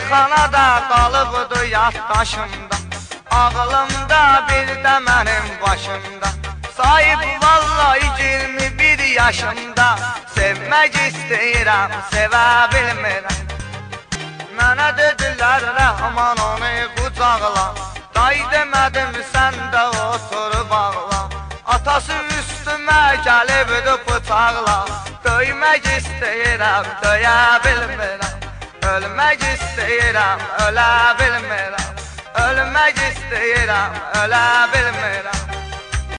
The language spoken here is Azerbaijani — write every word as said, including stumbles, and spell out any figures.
Meyxanada qalıbdı yaddaşımda, ağlımda bir də mənim başımda. Sahib vallahi iyirmi bir yaşımda, sevmək istəyirəm, sevə bilmirəm. Mənə dedilər Rəhman onu qucaqla, day demədim sən də oturub ağla. Atası üstümə gəlibdi bıçaqla, döymək istəyirəm, döyə bilmirəm. Ölmək istəyirəm, ölə bilmirəm. Ölmək istəyirəm, ölə bilmirəm.